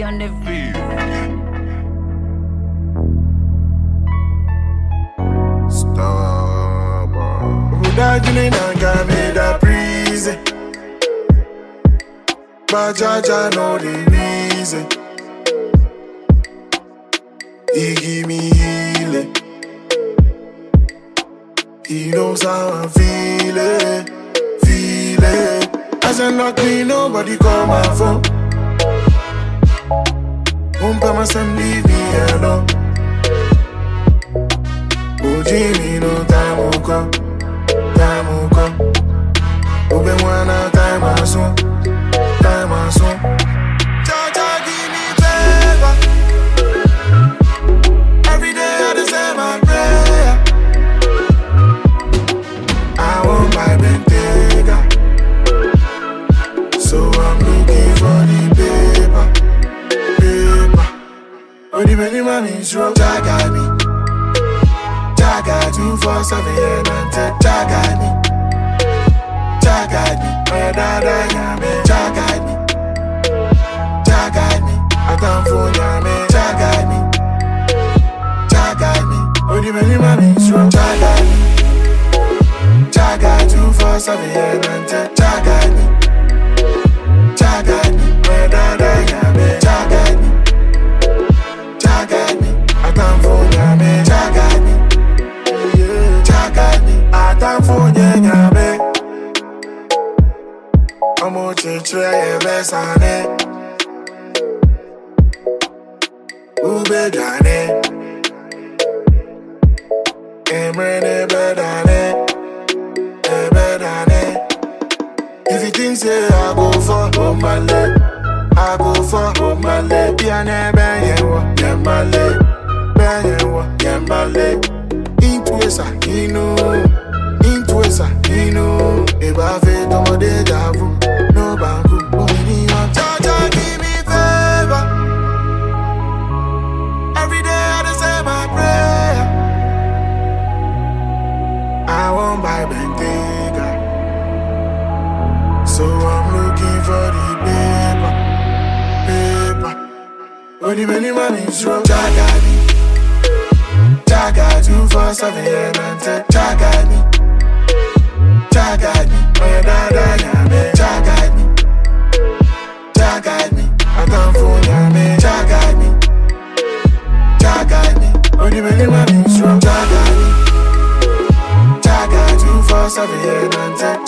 on the beat. Stop. Udajuni nanga me da breeze. Bajaja know the reason. He give me healing. He knows how I'm feeling. As I knock me, nobody call my phone. Won't by myself, leave me alone. Oh, Jimmy, no time will come. Time will come. Oh, ben wanna time as soon. Time as soon. Jaja, give me favor. Every day I just say my prayer. I want my Bentayga. So I'm looking for the paper. Oh, the many money's wrong. Jaga me. Jaga 247 and Jaga me. Jaga me. My dada yame. Jaga me. Jaga me. I can't phone yame. Jaga me. Jaga me. Oh, the many money's wrong. Jaga me. Jaga 247 and Jaga me. Jaga me. My dada yame. Jaga me. Jaga me. I can't phone yame. Jaga me. Jaga me. I can't phone yame. I'm on the best on it. Ube dane. Emre bedane. If you think say I go for my leg, I go for my leg. Piane benyewa, yemale, benyewa, yemale. Intuesa, intuesa, Eba fe tomo deja vu, no banku, omini wa. Jaja give me favor. Every day I just say my prayer. I won't buy Bentayga. So I'm looking for the paper. Oh, the many money's wrong. Jaga me. Jaga 247 and Jaga me. Jaga me. My dada yame. Jaga me. Jaga me. I can't phone yame. Jaga me. Jaga me. Oh, the many money's wrong. Jaga me. Jaga 247 and